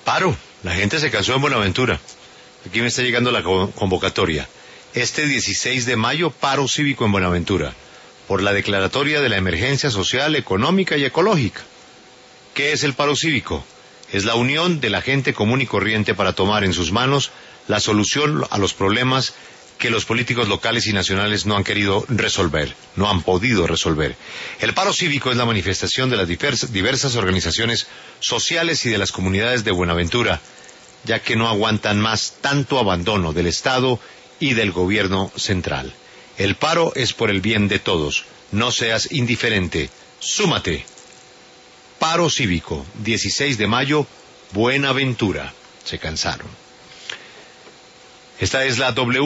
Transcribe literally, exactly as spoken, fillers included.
Paro. La gente se cansó en Buenaventura. Aquí me está llegando la convocatoria. Este dieciséis de mayo, paro cívico en Buenaventura, por la declaratoria de la emergencia social, económica y ecológica. ¿Qué es el paro cívico? Es la unión de la gente común y corriente para tomar en sus manos la solución a los problemas que los políticos locales y nacionales no han querido resolver, no han podido resolver. El paro cívico es la manifestación de las diversas, diversas organizaciones sociales y de las comunidades de Buenaventura, ya que no aguantan más tanto abandono del Estado y del gobierno central. El paro es por el bien de todos. No seas indiferente. Súmate. Paro cívico, dieciséis de mayo, Buenaventura. Se cansaron. Esta es la W.